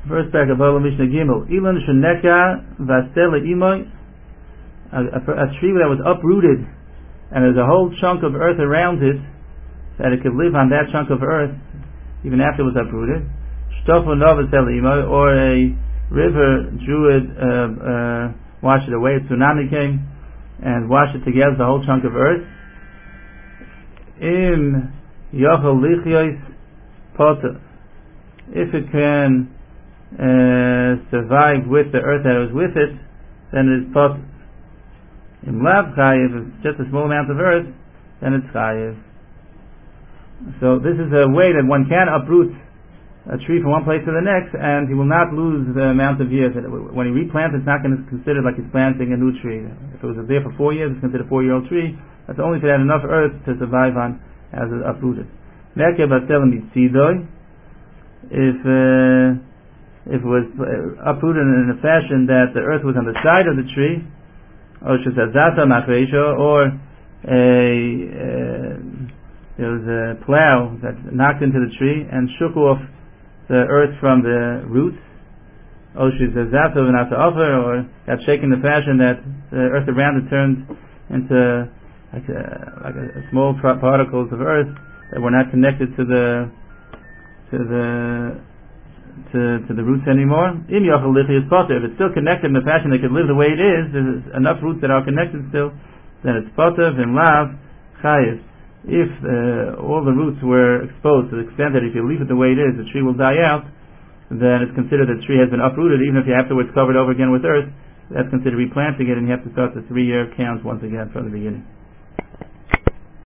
First back of Olam Mishnah Gimel. Ilan Sheneka Vastela Imoy. A tree that was uprooted and there's a whole chunk of earth around it, that it could live on that chunk of earth even after it was uprooted. Shtofo Nova Vastela Imoy, or a river drew it, washed it away. A tsunami came and washed it together, the whole chunk of earth. Im Yochel Lichyois Potter. If it can survive with the earth that was with it, then it is potter. In Lav Chayiv, if it's just a small amount of earth, then it's Chayiv. So this is a way that one can uproot a tree from one place to the next, and he will not lose the amount of years. When he replants, it's not going to consider like he's planting a new tree. If it was there for 4 years, it's considered a 4-year-old tree. That's only if it had enough earth to survive on as it uprooted. If it was uprooted in a fashion that the earth was on the side of the tree, or there was a plow that knocked into the tree and shook off the earth from the roots, or got shaken in the fashion that the earth around it turned into like a small particles of earth that were not connected to the roots anymore. If it's still connected in the fashion that could live the way it is, there's enough roots that are connected still, then it's potter v'imlav chayiv. If all the roots were exposed to the extent that if you leave it the way it is, the tree will die out, then it's considered the tree has been uprooted, even if you afterwards cover it over again with earth. That's considered replanting it, and you have to start the 3-year count once again from the beginning.